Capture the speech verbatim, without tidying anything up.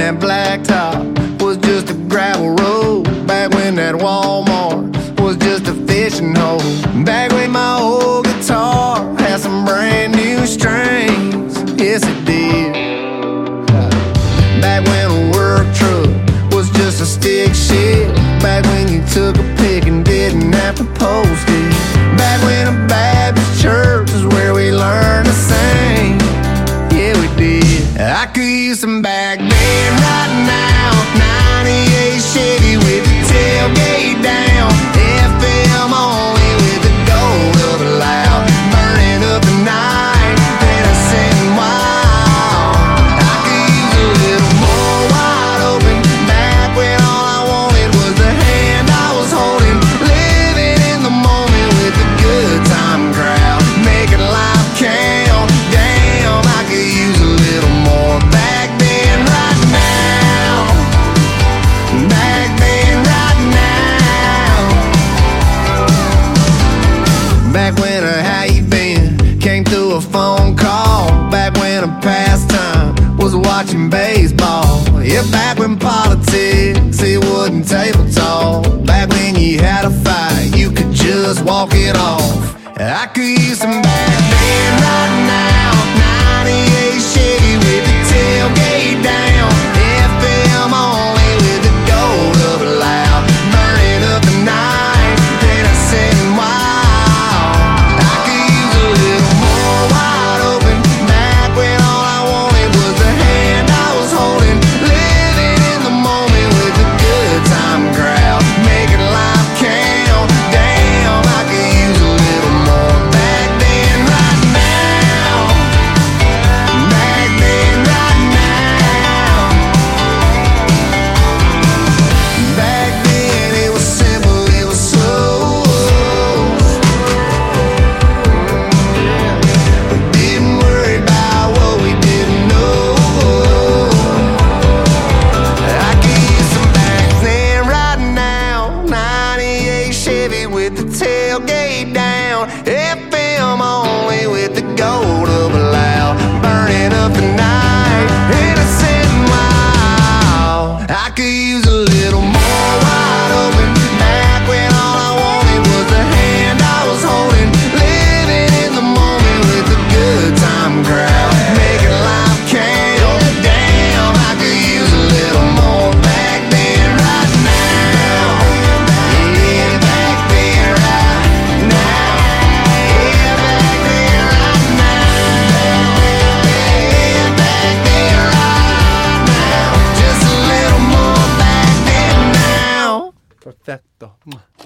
that blacktop was just a gravel road. Back when that Walmart was just a fishing hole. Back when my old guitar had some brand new strings. Yes, it did. Back when a work truck was just a stick shift. Back when you took a pic and didn't have to post it. Back when a Baptist church is where we learned to sing. Yeah, we did. I could use some back then right now. ninety-eight Chevy with the tailgate down. F M only with the gold up loud. Burning up the night, then I sitting wild. I could use a little more wide open. Back when all I wanted was the hand I was holding. Living in the moment with the good time crowd. Making life count. Damn, I could use a little more back then right now. Back then right now. Back when a how you been came through a phone call. Back when a pastime was watching baseball. Yeah, back when politics, it wasn't table talk. Back when you had a fight, you could just walk it off. I could use some back then right now. ninety-eight Chevy with the tailgate down. F M only with the gold up loud. Burning up the night, then I sitting wild. I could use a little more wide open. Back when all I wanted was the hand I was holding. Living in the moment with the good time crowd. Making life count. Damn, I could use a little more back then right now. Back then right now. Back then it was simple, it was slow. We didn't worry about what we didn't know. I could use some back then right now. ninety-eight Chevy with the tailgate down. F M only with the gold up loud. Burning up the night, innocent and wild. I could use a little more wide open. Back when all I wanted was the hand I was holding. Living in the moment with the good time crowd. Making life count. Damn, I could use a little more back then right now. Yeah, back then right now. Yeah, back then right now. Yeah, back then right now. Just a little more back then now. Perfetto.